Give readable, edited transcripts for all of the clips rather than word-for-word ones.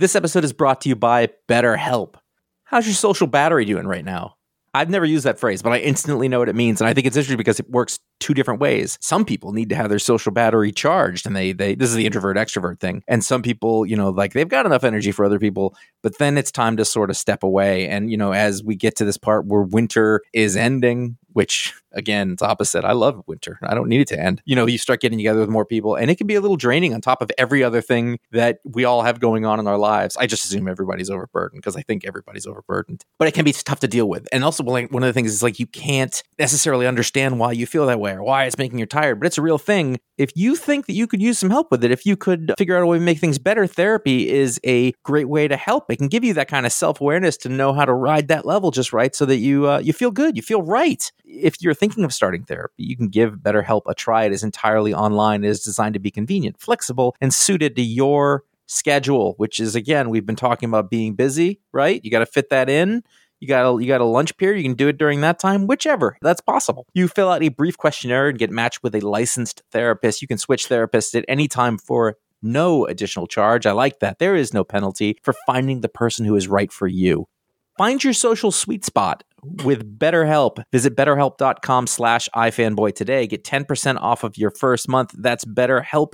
This episode is brought to you by BetterHelp. How's your social battery doing right now? I've never used that phrase, but I instantly know what it means. And I think it's interesting because it works two different ways. Some people need to have their social battery charged, and they this is the introvert extrovert thing. And some people, like they've got enough energy for other people, but then it's time to sort of step away. And, as we get to this part where winter is ending, which again, it's opposite. I love winter. I don't need it to end. You start getting together with more people, and it can be a little draining on top of every other thing that we all have going on in our lives. I just assume everybody's overburdened because I think everybody's overburdened, but it can be tough to deal with. And also, one of the things is like you can't necessarily understand why you feel that way or why it's making you tired, but it's a real thing. If you think that you could use some help with it, if you could figure out a way to make things better, therapy is a great way to help. It can give you that kind of self-awareness to know how to ride that level just right so that you feel good, you feel right. If you're thinking of starting therapy, you can give BetterHelp a try. It is entirely online. It is designed to be convenient, flexible, and suited to your schedule, which is, again, we've been talking about being busy, right? You got to fit that in. You got a lunch period. You can do it during that time, whichever. That's possible. You fill out a brief questionnaire and get matched with a licensed therapist. You can switch therapists at any time for no additional charge. I like that. There is no penalty for finding the person who is right for you. Find your social sweet spot with BetterHelp. Visit BetterHelp.com/iFanboy today. Get 10% off of your first month. That's BetterHelp,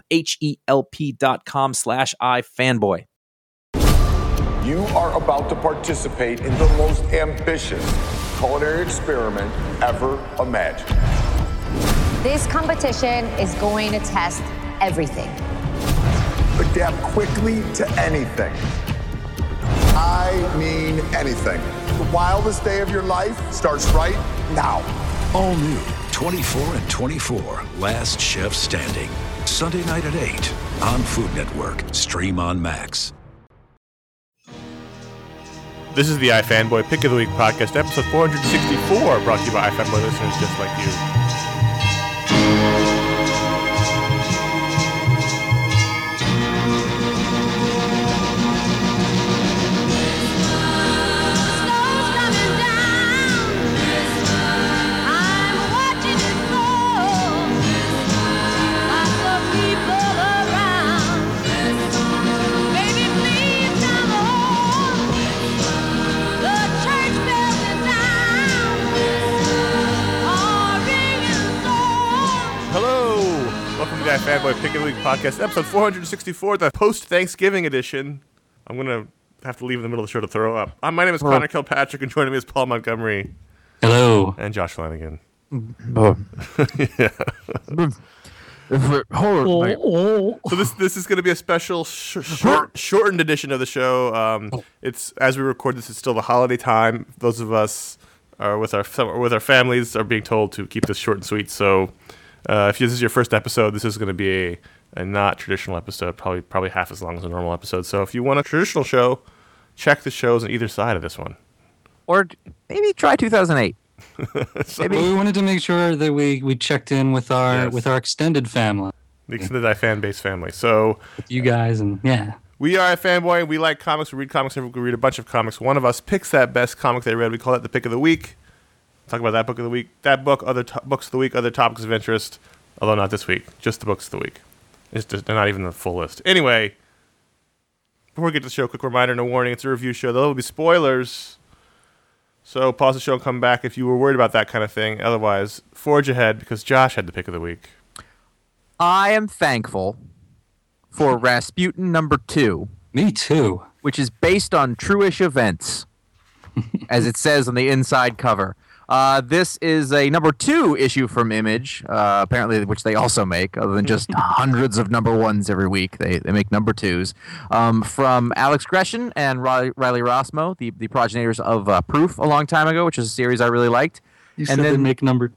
HELP.com/iFanboy. You are about to participate in the most ambitious culinary experiment ever imagined. This competition is going to test everything. Adapt quickly to anything. I mean anything. The wildest day of your life starts right now. All new 24 and 24, Last Chef Standing. Sunday night at 8 on Food Network. Stream on Max. This is the iFanboy Pick of the Week podcast, episode 464, brought to you by iFanboy listeners just like you. Fanboy Pick of the Week podcast, episode 464, the post-Thanksgiving edition. I'm going to have to leave in the middle of the show to throw up. My name is Connor Kilpatrick, and joining me is Paul Montgomery. Hello. And Josh Flanagan. Yeah. So this is going to be a special shortened edition of the show. It's, as we record this, it's still the holiday time. Those of us are with our families are being told to keep this short and sweet, so if this is your first episode, this is going to be a not traditional episode, probably half as long as a normal episode. So if you want a traditional show, check the shows on either side of this one. Or maybe try 2008. Maybe we wanted to make sure that we checked in with our extended family. The extended fan base family. So with you guys, and yeah. We are a fanboy. We like comics. We read comics. We read a bunch of comics. One of us picks that best comic they read. We call that the Pick of the Week. Talk about that book of the week, that book, other books of the week, other topics of interest, although not this week, just the books of the week. They're not even the full list. Anyway, before we get to the show, quick reminder, no warning, it's a review show. There will be spoilers, so pause the show and come back if you were worried about that kind of thing. Otherwise, forge ahead, because Josh had the pick of the week. I am thankful for Rasputin #2. Me too. Which is based on true-ish events, as it says on the inside cover. This is a #2 issue from Image, apparently, which they also make, other than just hundreds of #1s every week. They make #2s. From Alex Gresham and Riley Rossmo, the progenitors of Proof a long time ago, which is a series I really liked. You said they make #2s.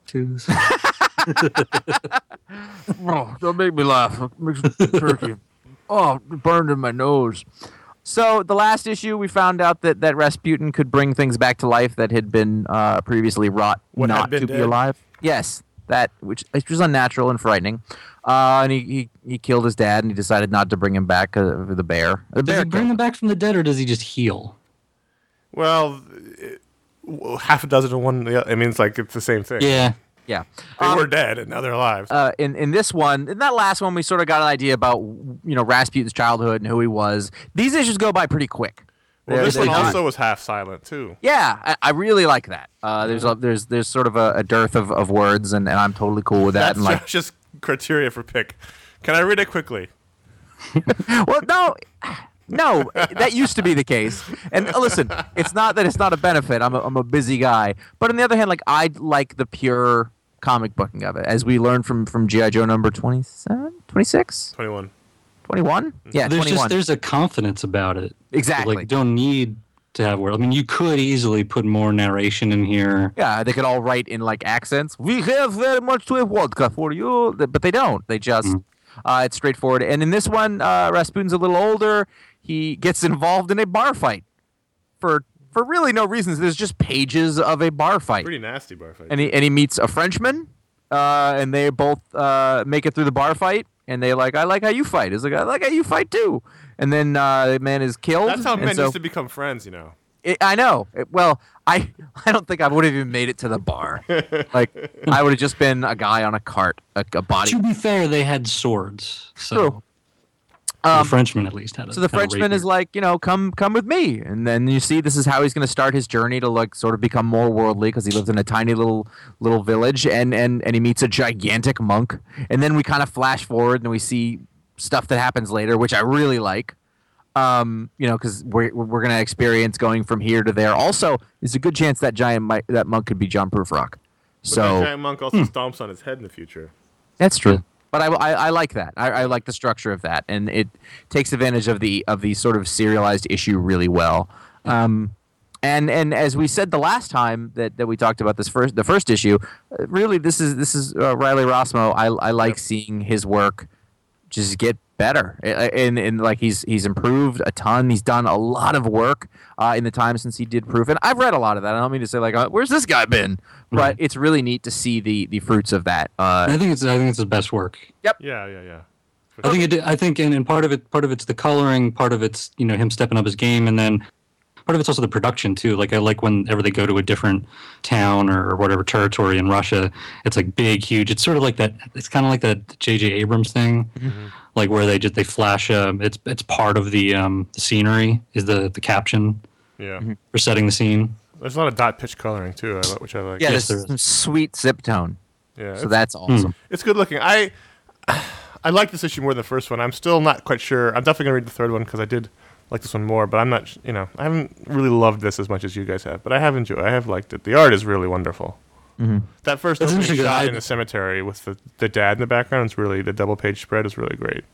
Oh, don't make me laugh. It makes me turkey. Oh, it burned in my nose. So the last issue, we found out that Rasputin could bring things back to life that had been previously wrought not to be alive. Yes, which was unnatural and frightening. And he killed his dad, and he decided not to bring him back for the bear. Does he bring him back from the dead, or does he just heal? Well, half a dozen to one. I mean, it's the same thing. Yeah. Yeah. They were dead, and now they're alive. In this one, in that last one, we sort of got an idea about Rasputin's childhood and who he was. These issues go by pretty quick. Well, this one also was half silent too. Yeah, I really like that. There's sort of a dearth of words, and I'm totally cool with that. That's and just criteria for pick. Can I read it quickly? Well, no, that used to be the case. And listen, it's not that it's not a benefit. I'm a busy guy, but on the other hand, like I like the pure comic booking of it, as we learned from G.I. Joe number 27, 26, 21. 21? Yeah, there's 21. There's a confidence about it. Exactly. Like, don't need to have words. I mean, you could easily put more narration in here. Yeah, they could all write in like accents. We have very much to a vodka for you, but they don't. They just it's straightforward. And in this one, Rasputin's a little older. He gets involved in a bar fight for really no reasons. There's just pages of a bar fight. Pretty nasty bar fight. And he meets a Frenchman, and they both make it through the bar fight. And they like, I like how you fight. He's like, I like how you fight too. And then the man is killed. That's how men used to become friends, I know. Well, I don't think I would have even made it to the bar. Like, I would have just been a guy on a cart, a body. To be fair, they had swords. So. True. The Frenchman at least had a. So the Frenchman is like, come with me, and then you see this is how he's going to start his journey to like sort of become more worldly because he lives in a tiny little village, and he meets a gigantic monk, and then we kind of flash forward and we see stuff that happens later, which I really like. Because we're going to experience going from here to there. Also, there's a good chance that that monk could be John Prufrock. But So that giant monk also stomps on his head in the future. that's true. But I like that. I like the structure of that, and it takes advantage of the sort of serialized issue really well. And as we said the last time that we talked about the first issue, really this is Riley Rossmo. I like seeing his work just get better, and like he's improved a ton. He's done a lot of work in the time since he did Proof, and I've read a lot of that. I don't mean to say like, where's this guy been? But it's really neat to see the fruits of that. I think it's the best work. Yep. Yeah. I think, and part of it's the coloring, part of it's him stepping up his game, and then part of it's also the production too. Like I like whenever they go to a different town or whatever territory in Russia, it's like big, huge. It's sort of like that. It's kind of like that J.J. Abrams thing, like where they flash. It's part of the scenery is the caption. Yeah. For setting the scene. There's a lot of dot pitch coloring too, which I like. Yeah, Yes, there's some sweet zip tone. Yeah. So that's awesome. It's good looking. I like this issue more than the first one. I'm still not quite sure. I'm definitely gonna read the third one because I did like this one more, but I'm not. I haven't really loved this as much as you guys have, but I have enjoyed. I have liked it. The art is really wonderful. That first opening shot in the cemetery with the dad in the background is really, the double page spread is really great.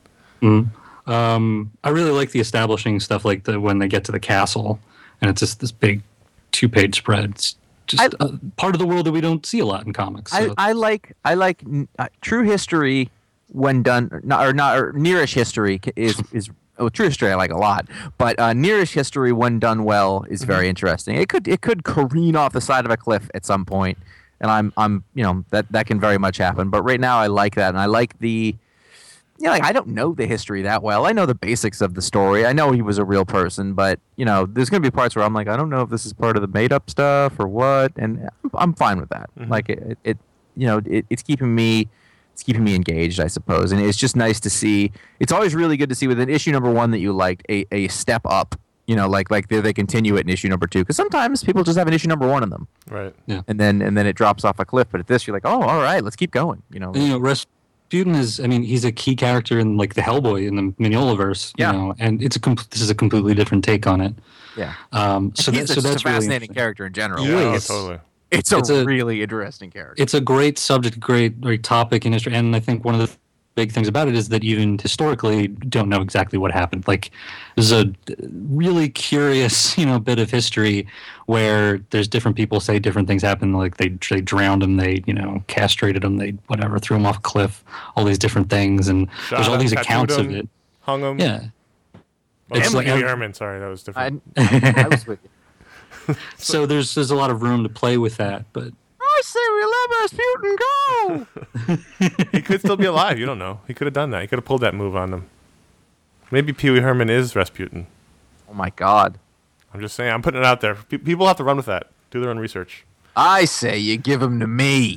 I really like the establishing stuff, like when they get to the castle and it's just this big 2-page spread. It's just part of the world that we don't see a lot in comics. So. I like true history when done, or nearish history is. Oh, true history I like a lot, but nearish history when done well is very interesting. It could careen off the side of a cliff at some point, and I'm that can very much happen. But right now I like that, and I like the. Like I don't know the history that well. I know the basics of the story. I know he was a real person, but there's going to be parts where I'm like, I don't know if this is part of the made up stuff or what, and I'm fine with that. Like it's keeping me engaged, I suppose, and it's just nice to see. It's always really good to see with an issue number 1 that you liked a step up. Like they continue it in issue number 2, because sometimes people just have an issue number 1 in them, Right. Yeah. and then it drops off a cliff. But at this, you're like, oh, all right, let's keep going. Rasputin is, he's a key character in like the Hellboy in the Mignolaverse, and this is a completely different take on it. Yeah. So he's that's a really fascinating character in general. Yeah, It's- totally. It's a really interesting character. It's a great subject, great topic in history, and I think one of the big things about it is that even historically don't know exactly what happened. Like there's a really curious, bit of history where there's different people say different things happened. Like they drowned him, they castrated him, they whatever, threw him off a cliff, all these different things, and there's all these accounts of it. Hung him. Yeah. It's like like- Herman. Sorry, that was different. I was with you. So there's a lot of room to play with that, but I say we let Rasputin go. He could still be alive. You don't know. He could have done that. He could have pulled that move on them. Maybe Pee Wee Herman is Rasputin. Oh my God! I'm just saying. I'm putting it out there. People have to run with that. Do their own research. I say you give him to me.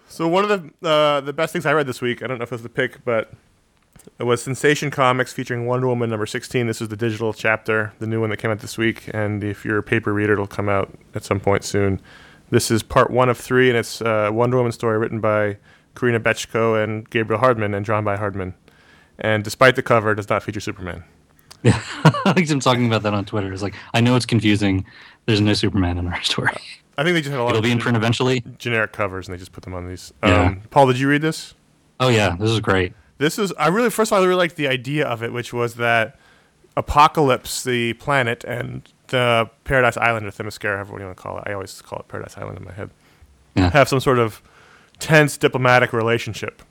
So one of the best things I read this week, I don't know if it was the pick, but it was Sensation Comics featuring Wonder Woman number 16. This is the digital chapter, the new one that came out this week. And if you're a paper reader, it'll come out at some point soon. This is part 1 of 3, and it's a Wonder Woman story written by Karina Bechko and Gabriel Hardman and drawn by Hardman. And despite the cover, it does not feature Superman. Yeah, I think I'm talking about that on Twitter. It's like, I know it's confusing. There's no Superman in our story. I think they just had a lot It'll of be in print eventually. generic covers, and they just put them on these. Yeah. Paul, did you read this? Oh yeah, this is great. First of all, I really liked the idea of it, which was that Apocalypse, the planet, and the Paradise Island, or Themyscira, however you want to call it. I always call it Paradise Island in my head. Yeah. Have some sort of tense diplomatic relationship.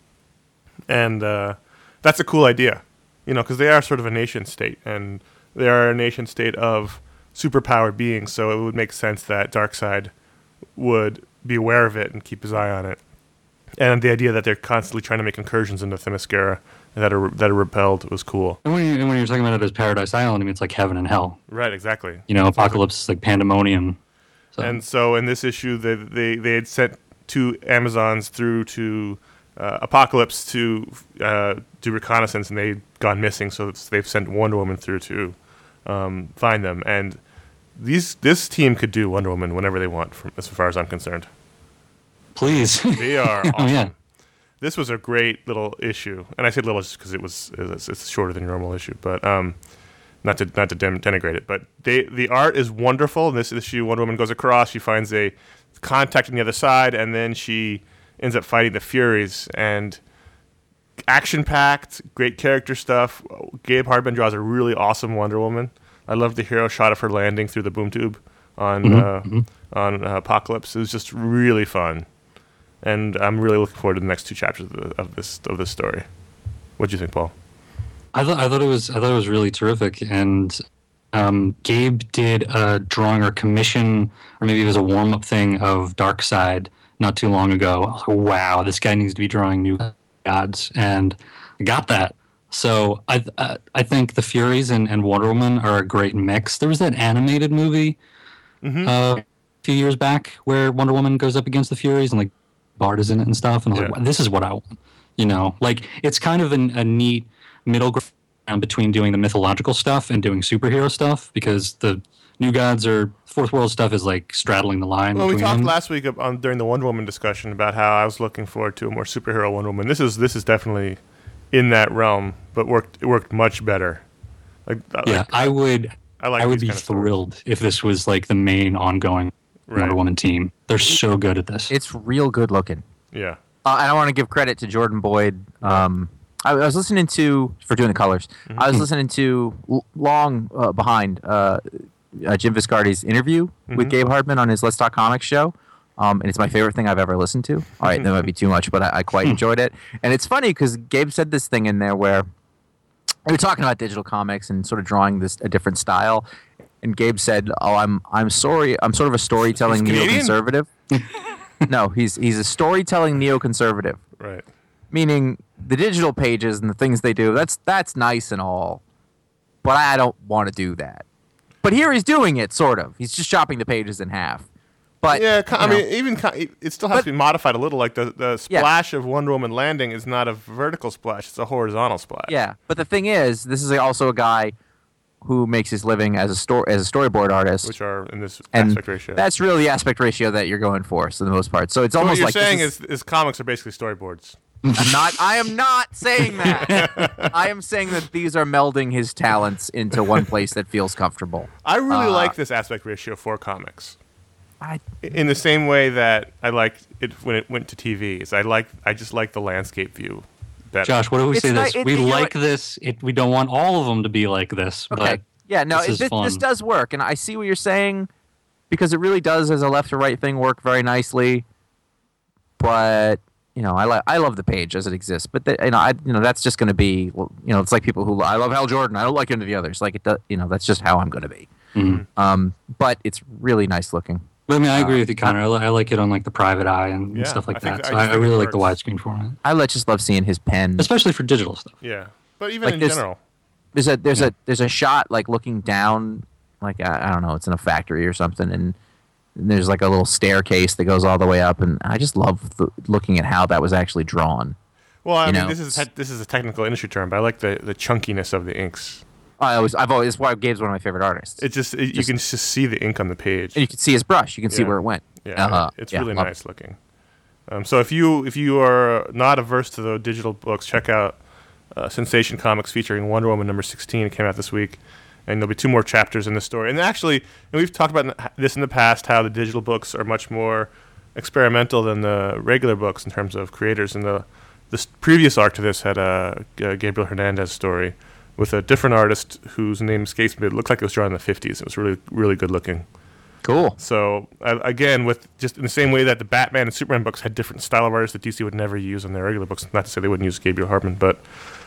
And that's a cool idea, because they are sort of a nation state, and they are a nation state of superpowered beings, so it would make sense that Darkseid would be aware of it and keep his eye on it. And the idea that they're constantly trying to make incursions into Themyscira that are repelled was cool. And when you're talking about it as Paradise Island, I mean, it's like heaven and hell. Right, exactly. Apocalypse is like pandemonium. So. And so in this issue, they had sent 2 Amazons through to Apocalypse to do reconnaissance, and they'd gone missing, so they've sent Wonder Woman through to find them. And this team could do Wonder Woman whenever they want, as far as I'm concerned. Please. They are awesome. Oh, yeah. This was a great little issue, and I say little just because it's shorter than your normal issue, but not to denigrate it. But the art is wonderful. In this issue, Wonder Woman goes across. She finds a contact on the other side, and then she ends up fighting the Furies. And action-packed, great character stuff. Gabe Hardman draws a really awesome Wonder Woman. I love the hero shot of her landing through the boom tube on Apocalypse. It was just really fun. And I'm really looking forward to the next 2 chapters of this story. What do you think, Paul? I thought it was really terrific, and Gabe did a drawing or commission, or maybe it was a warm up thing of Darkseid not too long ago. I was like, wow, this guy needs to be drawing new gods, and I got that. So I think the Furies and Wonder Woman are a great mix. There was that animated movie a few years back where Wonder Woman goes up against the Furies, and like Bard is in it and stuff, and I was like, this is what I want. Like it's kind of a neat middle ground between doing the mythological stuff and doing superhero stuff, because the New Gods or Fourth World stuff is like straddling the line. Well, we talked them. last week during the Wonder Woman discussion about how I was looking forward to a more superhero Wonder Woman. This is definitely in that realm, but it worked much better. I would be thrilled if this was like the main ongoing Wonder Woman team. They're so good at this. It's real good looking. Yeah. And I want to give credit to Jordan Boyd. I was listening to, for doing the colors, I was listening to long behind Jim Viscardi's interview with Gabe Hardman on his Let's Talk Comics show. And it's my favorite thing I've ever listened to. All right, that might be too much, but I quite enjoyed it. And it's funny because Gabe said this thing in there where we were talking about digital comics and sort of drawing a different style. And Gabe said, I'm sorry, I'm sort of a storytelling neoconservative. No, he's a storytelling neoconservative. Right. Meaning the digital pages and the things they do, that's nice and all, but I don't want to do that. But here he's doing it, sort of. He's just chopping the pages in half. But yeah, it still has to be modified a little. Like the splash of Wonder Woman landing is not a vertical splash; it's a horizontal splash. Yeah, but the thing is, this is also a guy who makes his living as a storyboard artist, which are in this aspect ratio. That's really the aspect ratio that you're going for the most part. So it's almost what you're like saying is comics are basically storyboards. I am not saying that. I am saying that these are melding his talents into one place that feels comfortable. I really like this aspect ratio for comics. In the same way that I liked it when it went to TVs. I just like the landscape view better. Josh, what do we say this? We like this. We don't want all of them to be like this. Okay. But yeah, no, this does work. And I see what you're saying, because it really does, as a left to right thing, work very nicely. But I love the page as it exists, but that's just going to be, it's like people who I love Hal Jordan. I don't like any of the others. Like it does, that's just how I'm going to be. Mm-hmm. But it's really nice looking. But I mean, I agree with you, Connor. I like it on like the private eye and stuff like that. So I really like the widescreen format. I just love seeing his pen, especially for digital stuff. Yeah, but even in general, there's a shot like looking down, like I don't know, it's in a factory or something, and And there's like a little staircase that goes all the way up, and I just love looking at how that was actually drawn. Well, I mean, know? this is a technical industry term, but I like the chunkiness of the inks. I've always that's why Gabe's one of my favorite artists. You can just see the ink on the page, and you can see his brush. You can see where it went. Yeah, it's really nice looking. So if you are not averse to the digital books, check out Sensation Comics featuring Wonder Woman number 16. It came out this week, and there'll be 2 more chapters in the story. And actually, we've talked about this in the past, how the digital books are much more experimental than the regular books in terms of creators. And the previous arc to this had a Gabriel Hernandez story with a different artist whose name escapes me. It looked like it was drawn in the 50s. It was really, really good looking. Cool. So, again, with just in the same way that the Batman and Superman books had different style of artists that DC would never use in their regular books. Not to say they wouldn't use Gabriel Hartman, but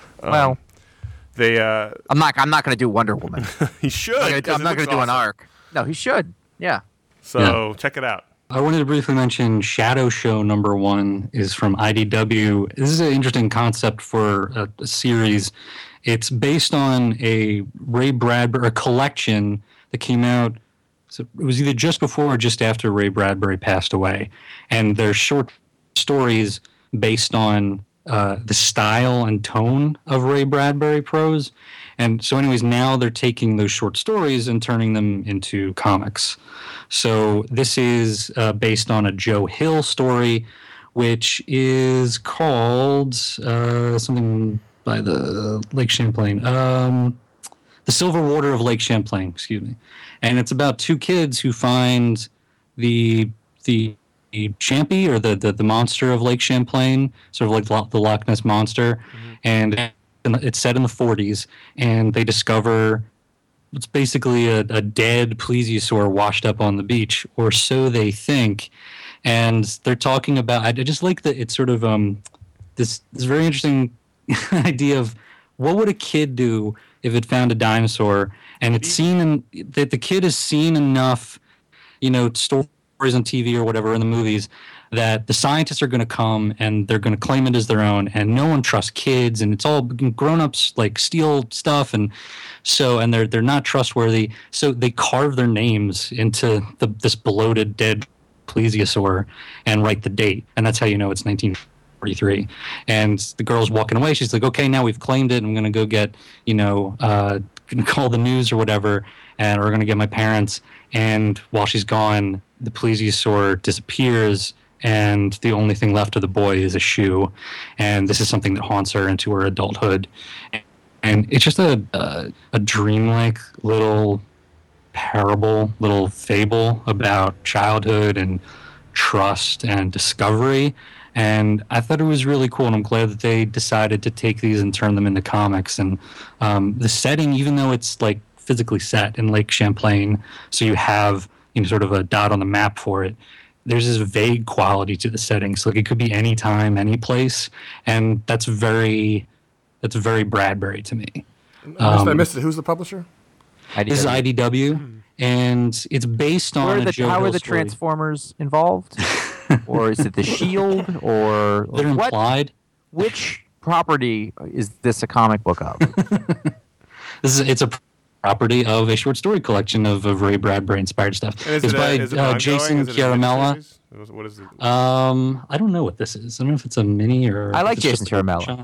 they. I'm not going to do Wonder Woman. He should. I'm not going to do an arc. No, he should. Yeah. So check it out. I wanted to briefly mention Shadow Show number 1 is from IDW. This is an interesting concept for a series. It's based on a Ray Bradbury collection that came out. So it was either just before or just after Ray Bradbury passed away. And they're short stories based on the style and tone of Ray Bradbury prose. And so anyways, now they're taking those short stories and turning them into comics. So this is based on a Joe Hill story, which is called something by the Lake Champlain. The Silver Water of Lake Champlain, excuse me. And it's about 2 kids who find the Champy, or the monster of Lake Champlain, sort of like the Loch Ness Monster. Mm-hmm. And it's set in the 40s, and they discover it's basically a dead plesiosaur washed up on the beach, or so they think. And they're talking about, I just like that it's sort of this very interesting idea of what would a kid do if it found a dinosaur, and it's seen that the kid has seen enough, stories on TV or whatever in the movies, that the scientists are going to come and they're going to claim it as their own, and no one trusts kids, and it's all grown-ups like steal stuff, and they're not trustworthy. So they carve their names into this bloated dead plesiosaur and write the date, and that's how you know it's 1943. And the girl's walking away. She's like, okay, now we've claimed it. I'm going to go get, gonna call the news or whatever, and we're going to get my parents. And while she's gone, the plesiosaur disappears, and the only thing left of the boy is a shoe. And this is something that haunts her into her adulthood. And it's just a dreamlike little parable, little fable about childhood and trust and discovery. And I thought it was really cool, and I'm glad that they decided to take these and turn them into comics. And the setting, even though it's like physically set in Lake Champlain, so you have sort of a dot on the map for it, there's this vague quality to the setting. So like it could be any time, any place, and that's very Bradbury to me. I missed it. Who's the publisher? IDW. This is IDW, and it's based on a Joe Hill How are the story. Transformers involved? Or is it the Shield? Or they're implied. Which property is this a comic book of? It's a property of a short story collection of Ray Bradbury inspired stuff. It's by Jason Chiaramella. What is it? I don't know what this is. I don't know if it's a mini or. I like Jason Chiaramella.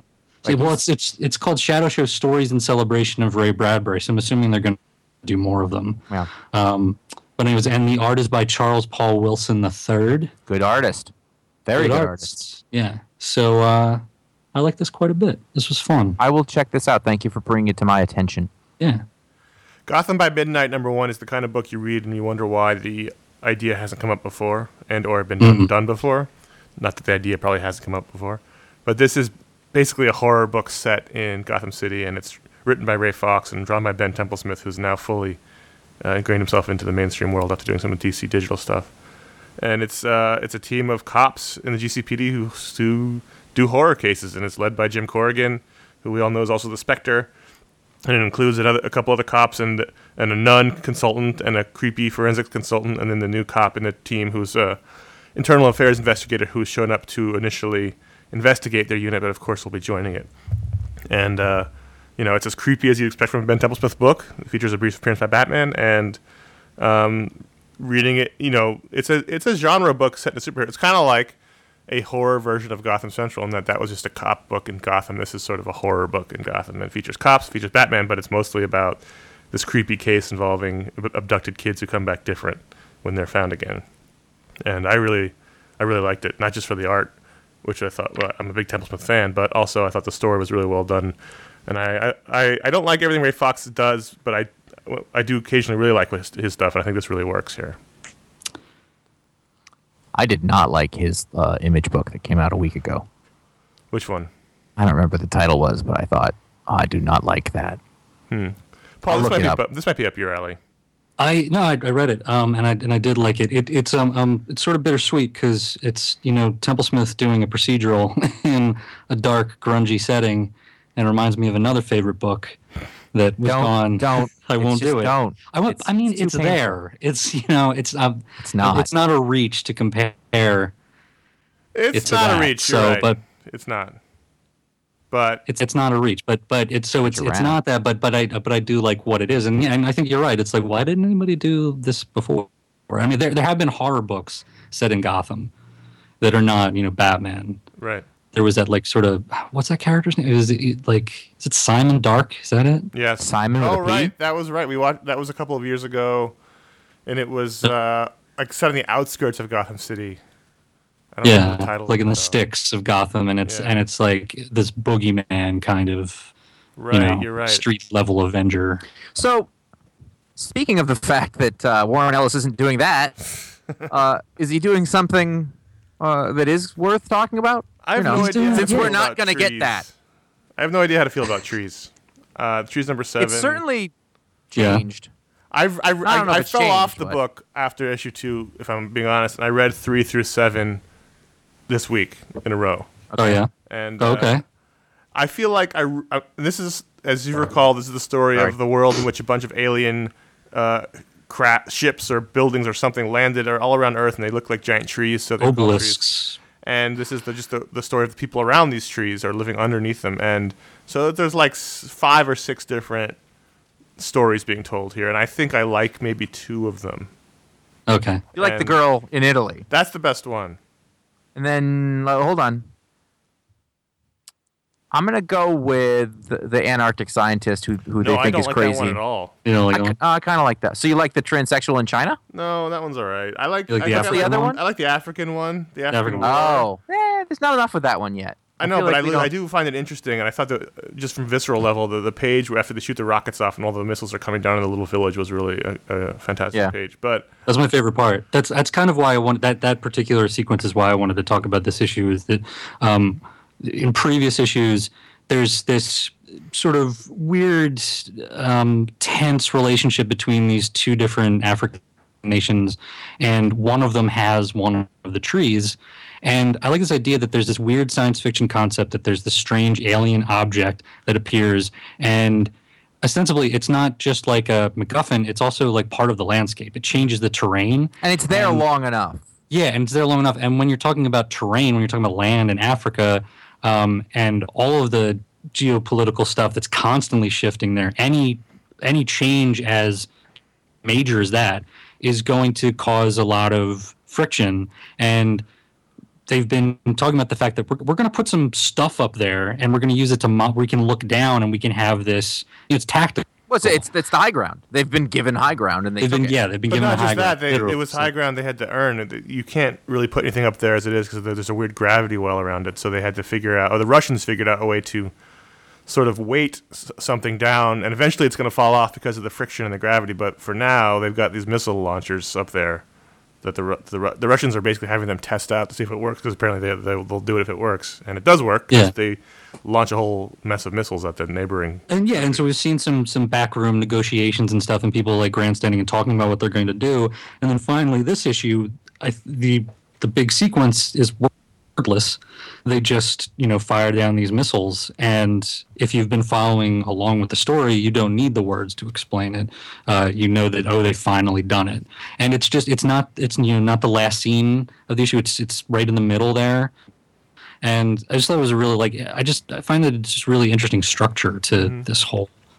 It's called Shadow Show Stories in Celebration of Ray Bradbury. So I'm assuming they're going to do more of them. Yeah. But anyways, and the art is by Charles Paul Wilson III. Good artist. Very good artist. Yeah. So I like this quite a bit. This was fun. I will check this out. Thank you for bringing it to my attention. Yeah. Gotham by Midnight #1 is the kind of book you read and you wonder why the idea hasn't come up before or been done before. Not that the idea probably hasn't come up before. But this is basically a horror book set in Gotham City, and it's written by Ray Fox and drawn by Ben Templesmith, who's now fully ingrained himself into the mainstream world after doing some of DC digital stuff. And it's a team of cops in the GCPD who do horror cases, and it's led by Jim Corrigan, who we all know is also the Spectre. And it includes a couple other cops and a nun consultant and a creepy forensics consultant, and then the new cop in the team who's a internal affairs investigator who's shown up to initially investigate their unit, but of course will be joining it. And it's as creepy as you'd expect from a Ben Templesmith book. It features a brief appearance by Batman, and reading it, it's a genre book set in a superhero. It's kind of like a horror version of Gotham Central, in that was just a cop book in Gotham. This is sort of a horror book in Gotham. It features cops, features Batman, but it's mostly about this creepy case involving abducted kids who come back different when they're found again. And I really liked it, not just for the art, which I thought, well, I'm a big Temple Smith fan, but also I thought the story was really well done. And I don't like everything Ray Fox does, but I do occasionally really like his stuff, and I think this really works here. I did not like his Image book that came out a week ago. Which one? I don't remember what the title was, but I thought, I do not like that. Paul, this might be up your alley. I read it, and I did like it. It's sort of bittersweet because it's Temple Smith doing a procedural in a dark, grungy setting, and reminds me of another favorite book that was on. Don't. I won't do it. Don't. It's there. It's it's not. It's not a reach to compare. It's not a reach. You're right. But it's not. But it's not a reach. But it's not that. But I do like what it is, and I think you're right. It's like, why didn't anybody do this before? I mean, there have been horror books set in Gotham that are not Batman. Right. There was that sort of, what's that character's name? Is it Simon Dark? Is that it? Yes. Simon with a P? Right. That was right. We watched. That was a couple of years ago, and it was set on the outskirts of Gotham City. I don't know the title in the sticks of Gotham, and it's like this boogeyman kind of, you're right, street level Avenger. So, speaking of the fact that Warren Ellis isn't doing that, is he doing something that is worth talking about? I have no idea. Since we're not going to get that. I have no idea how to feel about trees. Trees number 7. It's certainly changed. I fell off the book after issue 2, if I'm being honest, and I read 3 through 7 this week in a row. Oh, yeah? And okay. I feel like this is, as you recall, this is the story of the world in which a bunch of alien ships or buildings or something landed all around Earth, and they look like giant trees. So they're obelisks. And this is just the story of the people around these trees are living underneath them. And so there's like 5 or 6 different stories being told here, and I think I like maybe 2 of them. Okay. You like the girl in Italy. That's the best one. And then, hold on. I'm going to go with the Antarctic scientist who they think is crazy. No, I don't like that one at all. You don't like that? I kind of like that. So you like the transsexual in China? No, that one's all right. I like the other one. I like the African one. The African one. Oh, there's not enough with that one yet. I know, but I do find it interesting, and I thought that just from visceral level, the page where after they shoot the rockets off and all the missiles are coming down in the little village was really a fantastic page. But that's my favorite part. That's kind of why I wanted that particular sequence is why I wanted to talk about this issue. Is that in previous issues there's this sort of weird, tense relationship between these 2 different African nations, and one of them has one of the trees. And I like this idea that there's this weird science fiction concept that there's this strange alien object that appears, and ostensibly it's not just like a MacGuffin, it's also like part of the landscape. It changes the terrain. And it's there long enough. Yeah, and it's there long enough. And when you're talking about terrain, when you're talking about land in Africa, and all of the geopolitical stuff that's constantly shifting there, any change as major as that is going to cause a lot of friction. And they've been talking about the fact that we're going to put some stuff up there, and we're going to use it to we can look down and we can have this. It's tactical. Well, it's the high ground. They've been given high ground, and they've been but given not the high just ground. that, it was high ground they had to earn. You can't really put anything up there as it is because there's a weird gravity well around it. So they had to figure out, or the Russians figured out a way to sort of weight something down, and eventually it's going to fall off because of the friction and the gravity. But for now, they've got these missile launchers up there that the Russians are basically having them test out to see if it works, because apparently they'll do it if it works, and it does work because they launch a whole mess of missiles at the neighboring. And so we've seen some backroom negotiations and stuff, and people like grandstanding and talking about what they're going to do, and then finally this issue, the big sequence is wordless. They just fire down these missiles, and if you've been following along with the story, you don't need the words to explain it. You know that they've finally done it, and it's not the last scene of the issue. It's right in the middle there. And I just thought it was a really I find that it's just really interesting structure to this whole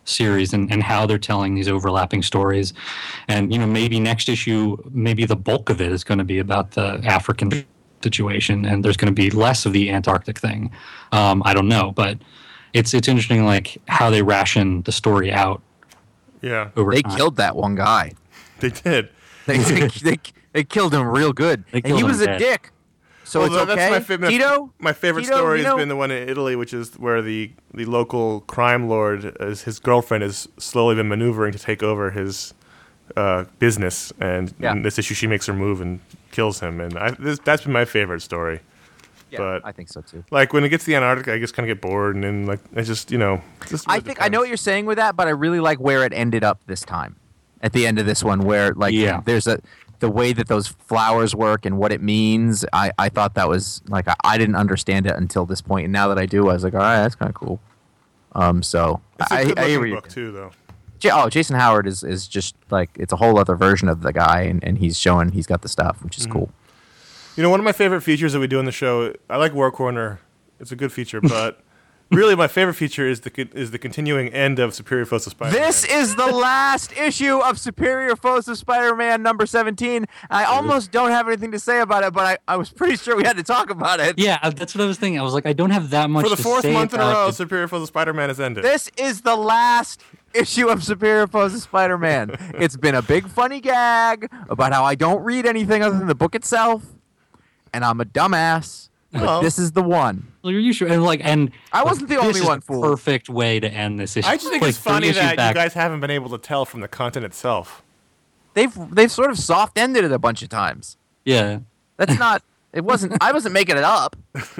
series and how they're telling these overlapping stories. And, maybe next issue, maybe the bulk of it is going to be about the African situation, and there's going to be less of the Antarctic thing. I don't know, but it's interesting, like, how they ration the story out. Yeah. Over They time. killed that one guy. They did. They killed him real good. They And killed he him was a dead. dick. So it's okay. Tito? My favorite Tito, story you has know- been the one in Italy, which is where the local crime lord, his girlfriend, has slowly been maneuvering to take over his business, and in this issue she makes her move and kills him, and that's been my favorite story. Yeah, But I think so too. like when it gets to the Antarctic, I just kind of get bored, and then like I just just I really think I know what you're saying with that, but I really like where it ended up this time. At the end of this one, where like there's the way that those flowers work and what it means. I thought that was like I didn't understand it until this point, and now that I do, I was like, all right, that's kind of cool. So It's a I good hear looking what you're book saying. too, though. Jason Howard is just like it's a whole other version of the guy, and he's showing he's got the stuff, which is cool. You know, one of my favorite features that we do on the show, I like War Corner. It's a good feature, but really my favorite feature is the continuing end of Superior Foes of Spider-Man. This is the last issue of Superior Foes of Spider-Man number 17. I almost don't have anything to say about it, but I was pretty sure we had to talk about it. Yeah, that's what I was thinking. I was like, I don't have that much For the to fourth say month in a about row, it. Superior Foes of Spider-Man has ended. This is the last issue of Superior Foes of Spider-Man. It's been a big funny gag about how I don't read anything other than the book itself, and I'm a dumbass. But Well. this is the one. Well, you should, and I wasn't the only this is one, the fool. perfect way to end this issue. I just think Like, it's funny 3 issues that back- you guys haven't been able to tell from the content itself. They've sort of soft ended it a bunch of times. Yeah. That's not. It wasn't. I wasn't making it up.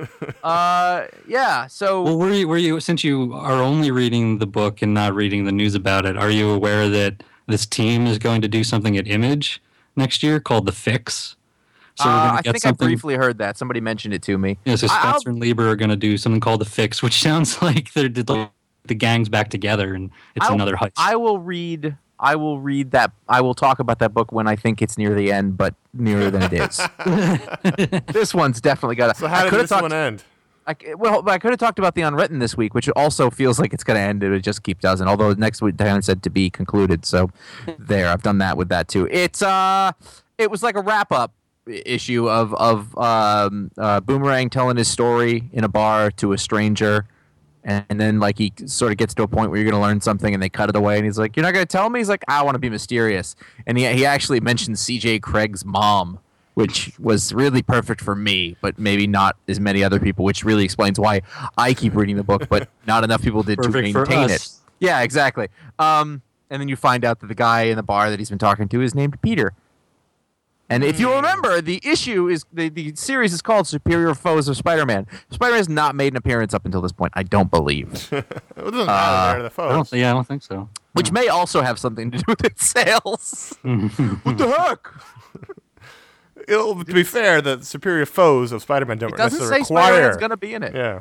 Yeah. So. Well, were you since you are only reading the book and not reading the news about it? Are you aware that this team is going to do something at Image next year called The Fix? So we're gonna I get think I something. briefly heard that. Somebody mentioned it to me. Yeah, so I'll- Spencer and Lieber are going to do something called The Fix, which sounds like they're like the gang's back together and it's another heist. I will read that. I will talk about that book when I think it's near the end, but nearer than it is. This one's definitely got. So how did this one end? I could have talked about the Unwritten this week, which also feels like it's going to end. It just keep doesn't. Although next week Diane said to be concluded. So there, I've done that with that too. It was like a wrap up issue of Boomerang telling his story in a bar to a stranger. And then, like, he sort of gets to a point where you're going to learn something, and they cut it away. And he's like, "You're not going to tell me?" He's like, "I want to be mysterious." And he actually mentioned C.J. Craig's mom, which was really perfect for me, but maybe not as many other people, which really explains why I keep reading the book, but not enough people did to Perfect for maintain it. us. Yeah, exactly. And then you find out that the guy in the bar that he's been talking to is named Peter. And if you remember, the issue is the series is called Superior Foes of Spider-Man. Spider-Man has not made an appearance up until this point, I don't believe. It doesn't matter. They're the I foes. don't think so. Which may also have something to do with its sales. What the heck? To be fair, the Superior Foes of Spider-Man don't It doesn't necessarily say require. Spider-Man's going to be in it. Yeah.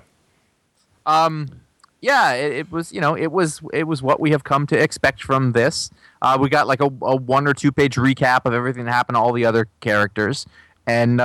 Yeah, it was, it was what we have come to expect from this. We got like a 1 or 2 page recap of everything that happened to all the other characters, and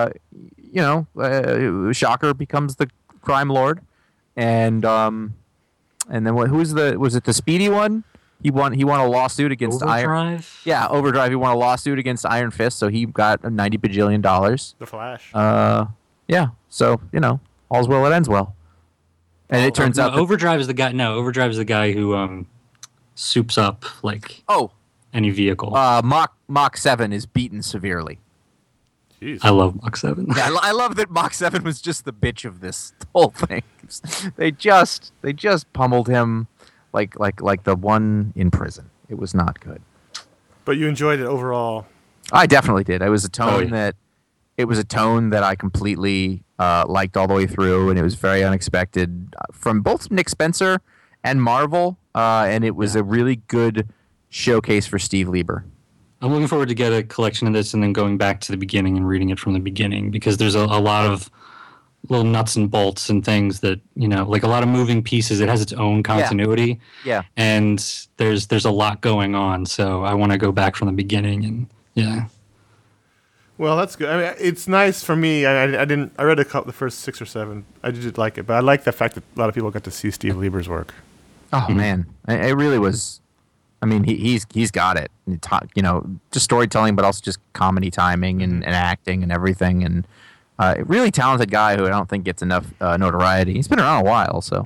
Shocker becomes the crime lord, and then was it the Speedy one? He won a lawsuit against Iron. Overdrive? Yeah, Overdrive. He won a lawsuit against Iron Fist, so he got $90 bajillion. The Flash. Yeah, so all's well that ends well. And it turns out that, Overdrive is the guy. No, Overdrive is the guy who soups up like any vehicle. Mach 7 is beaten severely. Jeez. I love Mach 7. Yeah, I love that Mach 7 was just the bitch of this whole thing. They just pummeled him like the one in prison. It was not good. But you enjoyed it overall. I definitely did. It was a tone yeah. that I completely liked all the way through, and it was very unexpected from both Nick Spencer and Marvel, and it was a really good showcase for Steve Lieber. I'm looking forward to get a collection of this and then going back to the beginning and reading it from the beginning, because there's a lot of little nuts and bolts and things that, like a lot of moving pieces. It has its own continuity. Yeah. And there's a lot going on. So I want to go back from the beginning and yeah. Well, that's good. I mean, it's nice for me. I read the first 6 or 7. I did like it, but I like the fact that a lot of people got to see Steve Lieber's work. Oh man, it really was. I mean, he's got it. Just storytelling, but also just comedy timing and acting and everything. And really talented guy who I don't think gets enough notoriety. He's been around a while, so.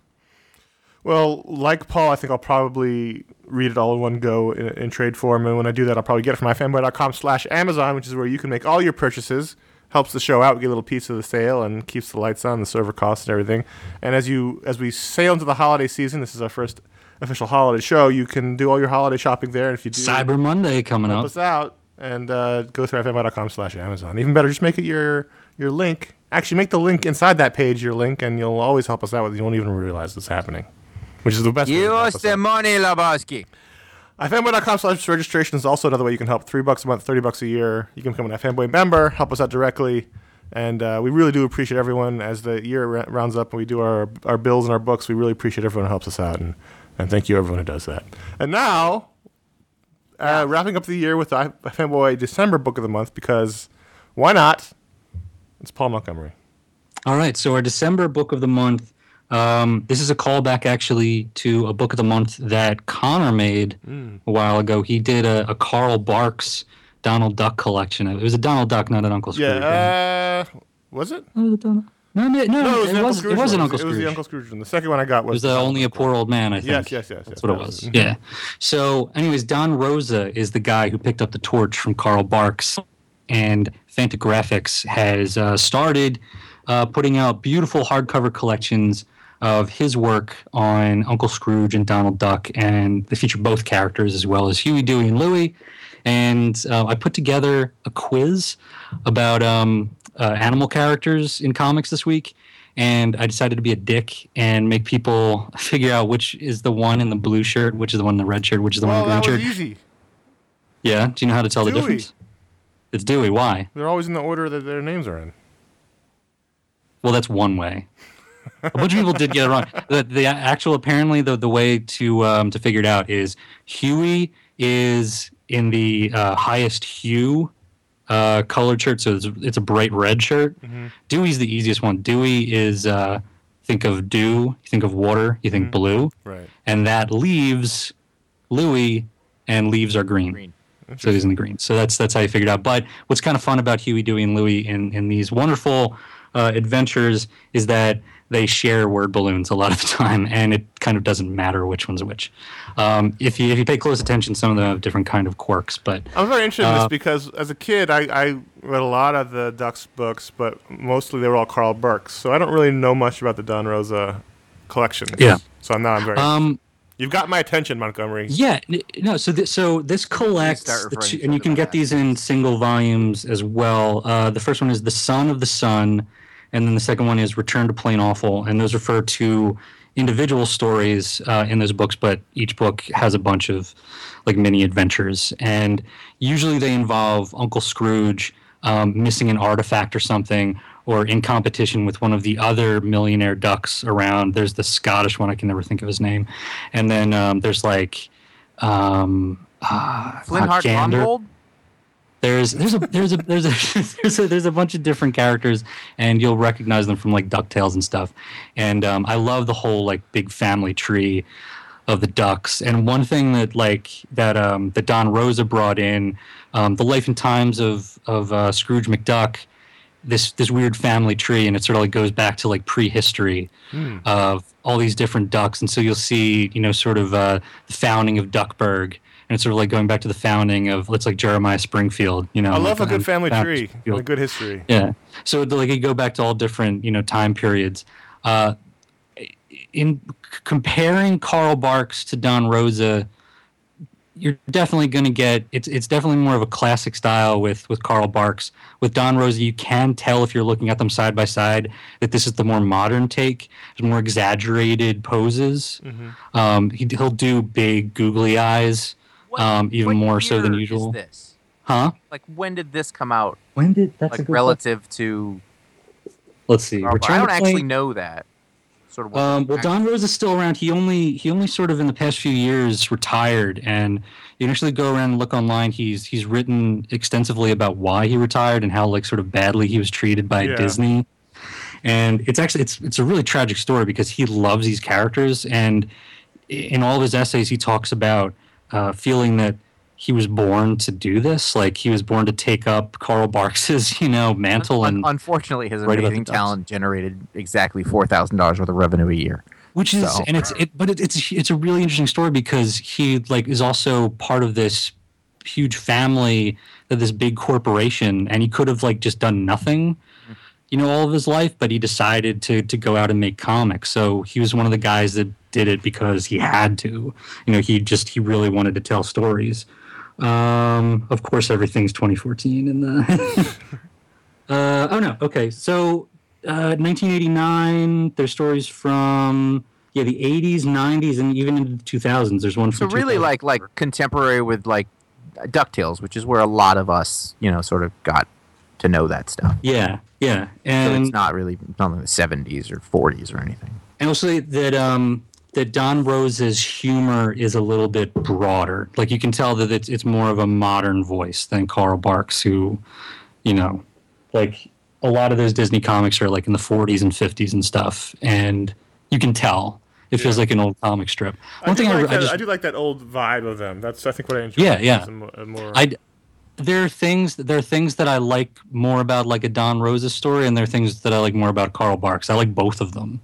Well, like Paul, I think I'll probably read it all in one go in trade form. And when I do that, I'll probably get it from myfanboy.com/Amazon, which is where you can make all your purchases. Helps the show out. We get a little piece of the sale and keeps the lights on, the server costs and everything. And as we sail into the holiday season, this is our first official holiday show. You can do all your holiday shopping there. And if you do, Cyber Monday coming help up. us out and go through myfanboy.com/Amazon. Even better, just make it your link. Actually, make the link inside that page your link, and you'll always help us out with it. You won't even realize it's happening, which is the best. Give us the money, Lebowski. iFanboy.com/registration is also another way you can help. $3 a month, $30 a year. You can become an iFanboy member, help us out directly. And we really do appreciate everyone as the year rounds up and we do our bills and our books. We really appreciate everyone who helps us out. And thank you, everyone who does that. And now, wrapping up the year with the iFanboy December book of the month, because why not? It's Paul Montgomery. All right, so our December book of the month, this is a callback actually to a book of the month that Connor made a while ago. He did a Carl Barks Donald Duck collection. It was a Donald Duck, not an Uncle Scrooge. Yeah, was it? Was it Donald? No, it wasn't Uncle Scrooge. It was the Uncle Scrooge one. The second one I got was Only a Poor Old Man, I think. Yes. That's what it was. Yeah. So, anyways, Don Rosa is the guy who picked up the torch from Carl Barks, and Fantagraphics has started putting out beautiful hardcover collections of his work on Uncle Scrooge and Donald Duck, and they feature both characters as well as Huey, Dewey, and Louie. And I put together a quiz about animal characters in comics this week, and I decided to be a dick and make people figure out which is the one in the blue shirt, which is the one in the red shirt, which is the one in the green shirt. That was easy. Yeah? Do you know how to tell the Dewey. difference? It's Dewey. Why? They're always in the order that their names are in. Well, that's one way. A bunch of people did get it wrong. The actual, apparently, the way to figure it out is Huey is in the highest hue colored shirt, so it's a bright red shirt. Mm-hmm. Dewey's the easiest one. Dewey is think of dew, you think of water, you think blue, right? And that leaves Louie, and leaves are green. So he's in the green. So that's how you figured out. But what's kind of fun about Huey, Dewey, and Louie in these wonderful adventures is that they share word balloons a lot of the time, and it kind of doesn't matter which one's which. If you pay close attention, some of them have different kind of quirks. But I'm very interested in this because as a kid, I read a lot of the Ducks books, but mostly they were all Carl Barks. So I don't really know much about the Don Rosa collection. Yeah. So now I'm very. You've got my attention, Montgomery. Yeah. No. So this collects, and you can get these in single volumes as well. The first one is The Son of the Sun. And then the second one is Return to Plain Awful, and those refer to individual stories in those books, but each book has a bunch of like mini adventures. And usually they involve Uncle Scrooge missing an artifact or something, or in competition with one of the other millionaire ducks around. There's the Scottish one, I can never think of his name. And then there's like Flintheart Longhold? There's a bunch of different characters, and you'll recognize them from like DuckTales and stuff. And I love the whole like big family tree of the ducks. And one thing that Don Rosa brought in, the life and times of Scrooge McDuck, this weird family tree, and it sort of like goes back to like prehistory of all these different ducks. And so you'll see sort of the founding of Duckburg. And it's sort of like going back to the founding of, it's like Jeremiah Springfield. I love a good family tree, a good history. Yeah. So like you go back to all different, time periods. In comparing Carl Barks to Don Rosa, you're definitely going to get, it's definitely more of a classic style with Carl Barks. With Don Rosa, you can tell if you're looking at them side by side that this is the more modern take. There's more exaggerated poses. Mm-hmm. He'll do big googly eyes. Even more so than usual. Is this? Huh? Like, when did this come out? That's like relative to. Let's see. I don't actually know that. Sort of. Well, Don Rosa is still around. He only sort of in the past few years retired, and you can actually go around and look online. He's written extensively about why he retired and how like sort of badly he was treated by Disney. And it's actually it's a really tragic story because he loves these characters, and in all of his essays, he talks about feeling that he was born to do this. Like he was born to take up Karl Barks's, mantle. And unfortunately, his write about amazing the talent generated exactly $4,000 worth of revenue a year. Which is, So- and it's a really interesting story because he is also part of this huge family, this big corporation, and he could have just done nothing, all of his life, but he decided to go out and make comics. So he was one of the guys that did it because he had to. He really wanted to tell stories. Of course, everything's 2014 in the. Oh no. Okay, so 1989. There's stories from the 80s, 90s, and even into the 2000s. There's one So from really 2000. like contemporary with DuckTales, which is where a lot of us, sort of got to know that stuff. Yeah, So and it's not really not like the 70s or 40s or anything. And also that Don Rose's humor is a little bit broader. Like you can tell that it's more of a modern voice than Karl Barks, who, like a lot of those Disney comics are like in the 40s and 50s and stuff, and you can tell it feels like an old comic strip. I do like that old vibe of them. That's I think what I enjoy. Yeah. More. There are things that I like more about like a Don Rosa story, and there are things that I like more about Karl Barks. I like both of them.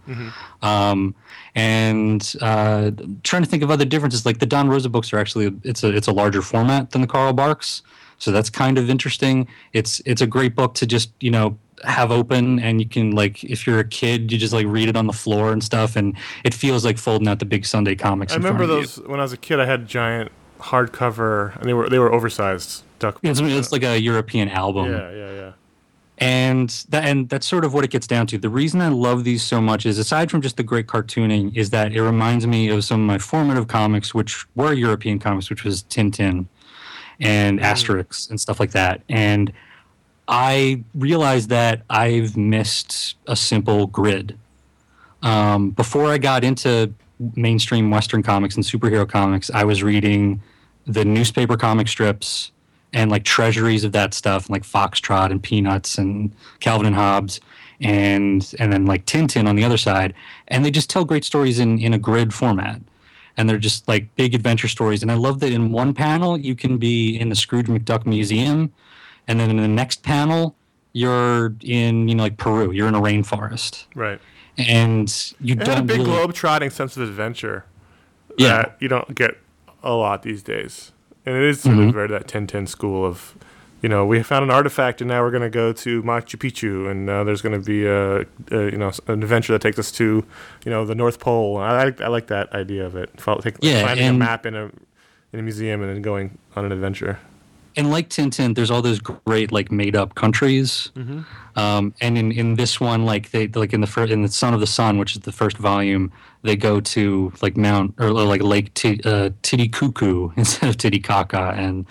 And trying to think of other differences. Like the Don Rosa books are actually it's a larger format than the Karl Barks, so that's kind of interesting. It's a great book to just have open, and you can if you're a kid, you just read it on the floor and stuff, and it feels like folding out the big Sunday comics. I remember those when I was a kid. I had giant hardcover, and they were oversized duck. It's like a European album. Yeah. And that's sort of what it gets down to. The reason I love these so much is, aside from just the great cartooning, is that it reminds me of some of my formative comics, which were European comics, which was Tintin and Asterix and stuff like that. And I realized that I've missed a simple grid. Before I got into mainstream Western comics and superhero comics, I was reading the newspaper comic strips and treasuries of that stuff, and Foxtrot and Peanuts and Calvin and Hobbes, and then Tintin on the other side, and they just tell great stories in a grid format, and they're just big adventure stories. And I love that in one panel you can be in the Scrooge McDuck Museum, and then in the next panel you're in Peru, you're in a rainforest, Right. and you It don't had a big really, globe-trotting sense of adventure Yeah. that you don't get a lot these days. And it is sort of very that Tintin school of, we found an artifact and now we're going to go to Machu Picchu, and there's going to be an adventure that takes us to, the North Pole. I like that idea of it. Finding a map in a museum and then going on an adventure. And like Tintin, there's all those great made up countries. And in this one, they in the Son of the Sun, which is the first volume, they go to Mount or Lake Titicaca instead of Titicaca, and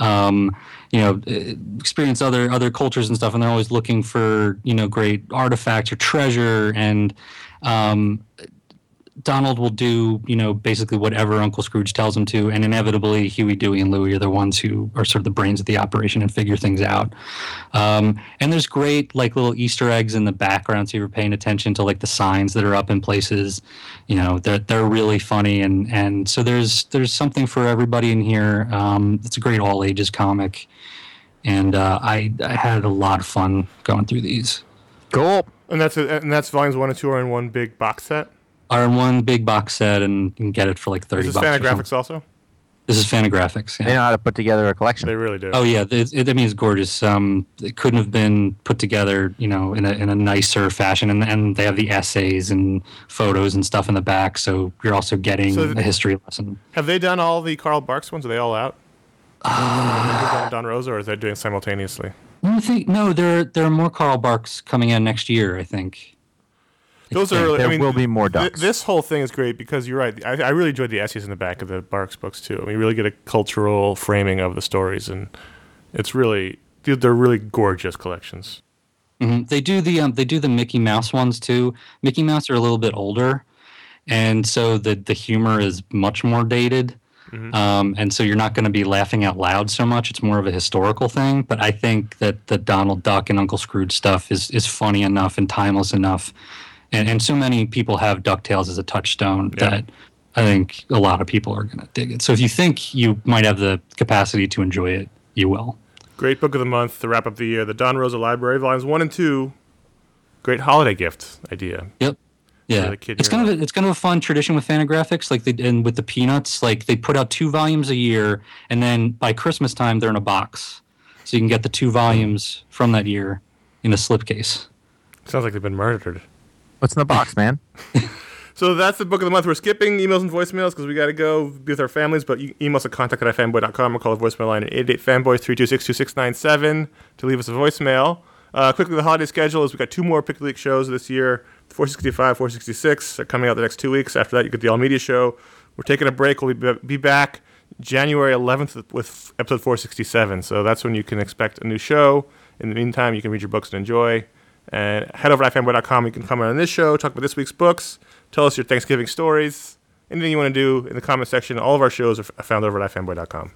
experience other cultures and stuff. And they're always looking for great artifacts or treasure, and Donald will do, basically whatever Uncle Scrooge tells him to, and inevitably Huey, Dewey, and Louie are the ones who are sort of the brains of the operation and figure things out. And there's great little Easter eggs in the background, so you're paying attention to the signs that are up in places. They're really funny, and so there's something for everybody in here. It's a great all ages comic, and I had a lot of fun going through these. Cool. And that's volumes 1 and 2 are in one big box set. Are in one big box set, and you can get it for $30. Is this Fantagraphics also? This is Fantagraphics. They Yeah. know how to put together a collection. They really do. Oh yeah, it's gorgeous. It couldn't have been put together, in a nicer fashion, and they have the essays and photos and stuff in the back, so you're also getting a history lesson. Have they done all the Karl Barks ones? Are they all out? Don Rosa, or is they doing simultaneously? I think no, there are more Karl Barks coming in next year, I think. Those are. There will be more ducks. This whole thing is great because you're right. I really enjoyed the essays in the back of the Barks books too. I mean, you really get a cultural framing of the stories, and they're really gorgeous collections. Mm-hmm. They do the Mickey Mouse ones too. Mickey Mouse are a little bit older, and so the humor is much more dated. And so you're not going to be laughing out loud so much. It's more of a historical thing. But I think that the Donald Duck and Uncle Scrooge stuff is funny enough and timeless enough. And so many people have DuckTales as a touchstone that I think a lot of people are going to dig it. So if you think you might have the capacity to enjoy it, you will. Great book of the month to wrap up the year. The Don Rosa Library, Volumes 1 and 2. Great holiday gift idea. Yep. Yeah, it's kind of a fun tradition with Fantagraphics. Like and with the Peanuts, like they put out 2 volumes a year, and then by Christmas time they're in a box, so you can get the 2 volumes from that year in a slipcase. Sounds like they've been murdered. What's in the box, man? So that's the book of the month. We're skipping emails and voicemails because we got to go be with our families. But you email us at contact@ifanboy.com or call the voicemail line at 88fanboys3262697 to leave us a voicemail. Quickly, the holiday schedule is we got 2 more Pick the Week shows this year. 465, 466 are coming out the next 2 weeks. After that, you get the All Media Show. We're taking a break. We'll be back January 11th with episode 467. So that's when you can expect a new show. In the meantime, you can read your books and enjoy. And head over to ifanboy.com. You can comment on this show, talk about this week's books, tell us your Thanksgiving stories, anything you want to do in the comment section. All of our shows are found over at ifanboy.com.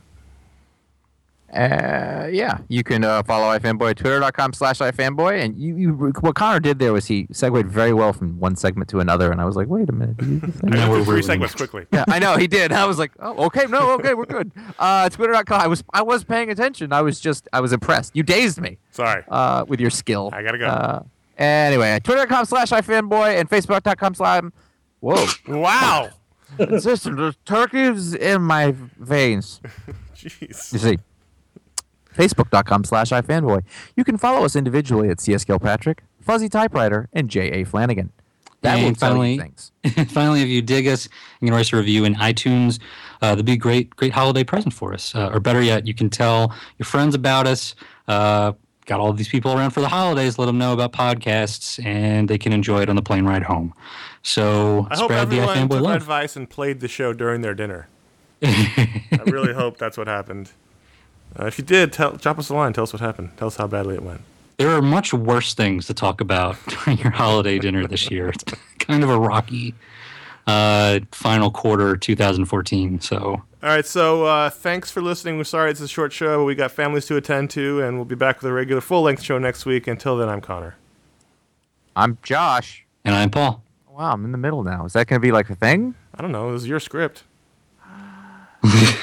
Yeah, you can follow iFanboy at twitter.com/ifanboy. And what Connor did there was he segued very well from one segment to another. And I was like, wait a minute. I went through 3 segments quickly. Yeah, I know he did. I was like, oh, okay, we're good. Twitter.com. I was paying attention. I was impressed. You dazed me. Sorry. With your skill. I gotta go. Anyway, twitter.com/ifanboy and facebook.com/. Whoa. Wow. There's turkeys in my veins. Jeez. You see. Facebook.com/ifanboy. You can follow us individually at CS Kilpatrick, Fuzzy Typewriter, and J.A. Flanagan. That will tell you things. Finally, if you dig us, you can write us a review in iTunes. That'd be a great holiday present for us. Or better yet, you can tell your friends about us. Got all of these people around for the holidays. Let them know about podcasts, and they can enjoy it on the plane ride home. So I hope spread the everyone iFanboy took love. advice and played the show during their dinner. I really hope that's what happened. If you did, drop us a line. Tell us what happened. Tell us how badly it went. There are much worse things to talk about during your holiday dinner this year. It's kind of a rocky final quarter 2014. So. All right, so thanks for listening. We're sorry it's a short show, but we got families to attend to, and we'll be back with a regular full-length show next week. Until then, I'm Connor. I'm Josh. And I'm Paul. Wow, I'm in the middle now. Is that going to be like a thing? I don't know. This is your script.